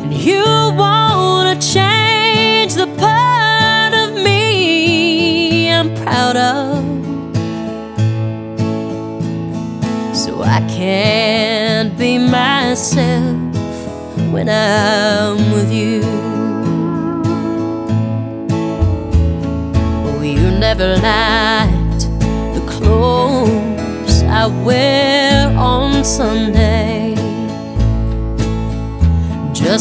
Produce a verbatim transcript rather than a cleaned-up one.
and you wanna change the part of me I'm proud of. So I can't be myself when I'm with you. Oh, you never liked the clothes I wear on Sunday.